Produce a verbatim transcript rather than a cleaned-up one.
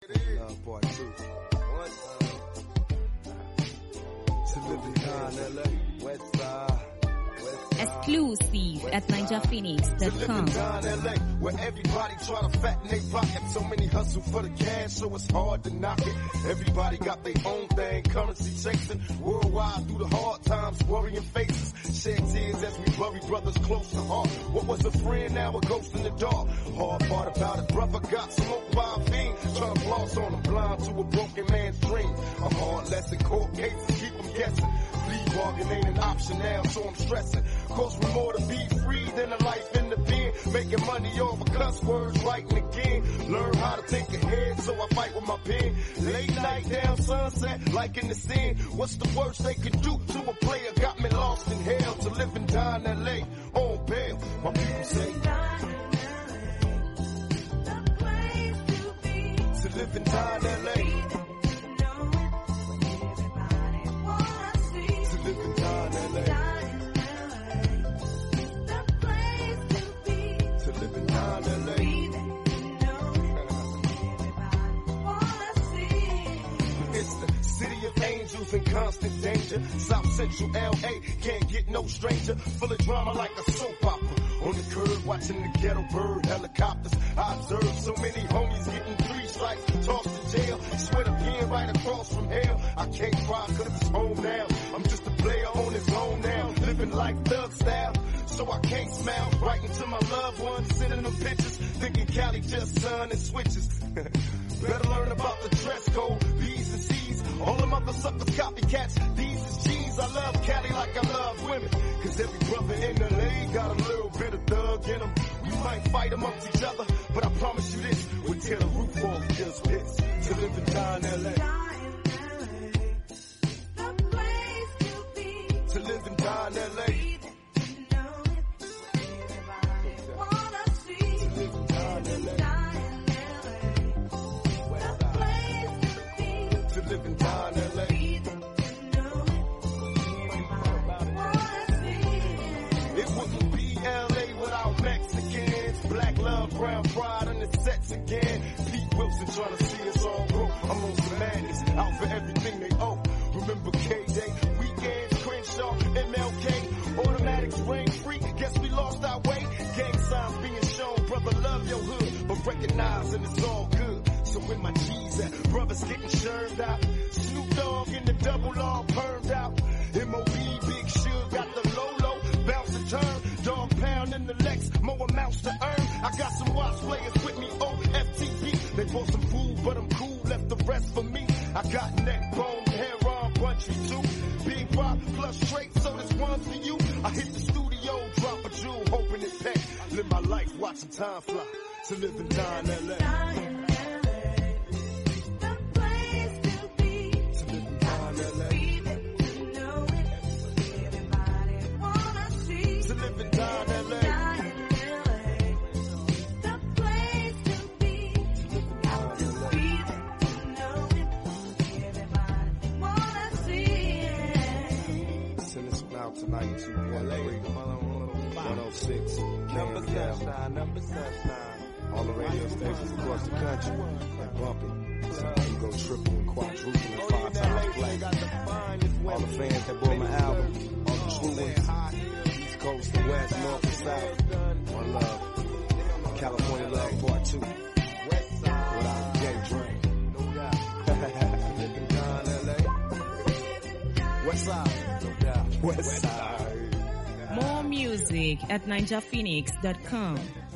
Love part two. To live in Con, L A, West Side. Exclusive at ninja phoenix dot com. Down L A, where everybody try to fatten their pocket. So many hustle for the cash, so it's hard to knock it. Everybody got their own thing, currency chasing. Worldwide through the hard times, worrying faces. Shed tears as we bury brothers close to heart. What was a friend, now a ghost in the dark. Hard part about it, brother got smoked by a fiend. Trying to floss on him, blind to a broken man's dream. A hard lesson, court cases keep him guessing. Plea bargain ain't an option now, so I'm stressing. Cost me more to be free than a life in the pen. Making money over cuss words, writing again. Learn how to think ahead, so I fight with my pen. Late night down sunset, like in the sin. What's the worst they can do to a player? Got me lost in hell to live and die in L A on bail. My people say to live and die in L A. To live and die in L A. In constant danger, South Central L A can't get no stranger. Full of drama like a soap opera. On the curb watching the ghetto bird helicopters. I observe so many homies getting three strikes, tossed to jail. Sweat a pen right across from hell. I can't cry cause it's home now. I'm just a player on his own now, living like thug style. So I can't smile, writing to my loved ones, sending them pictures, thinking Cali just sun and switches. Better learn about the dress code, B's and C's. All them other suckers copycats, these is G's. I love Cali like I love women, cause every brother in L A got a little bit of thug in them. We might fight amongst each other, but I promise you this, we'll tear the roof off just bits. To live and die in L A. To live and die in L A. Living down L A. It wouldn't be L A without Mexicans. Black love, brown pride on the sets again. Pete Wilson trying to see us all grow. I'm on some madness, out for everything they owe. Remember K-Day, weekends, Crenshaw, M L K. Automatics rain free, guess we lost our way. Gang signs being shown, brother love your hood, but recognizing it's all good. So when my G's at, brothers getting churned out. Snoop Dogg in the double R permed out. M O B, Big Suge got the Lolo, bounce and turn. Dog pound in the Lex, more amounts to earn. I got some watch players with me, O F T P. They bought some food, but I'm cool, left the rest for me. I got neck bone, hair on, punchy too. Big rock plus straight, so this one's for you. I hit the studio, drop a jewel, hoping it pay. Live my life, watching time fly. To live and die in L A. ninety-two point three, one oh six, number sunshine, number sunshine. All the radio stations across the country, like bumping. Sometimes you go triple and quadruple and five times play. All the fans that bought my album, all the true ones, East Coast and West, North and South. One love, California love part two. Without a gay dream. No doubt. Living down L A. West Side. No doubt. West Side. More music at ninja phoenix dot com.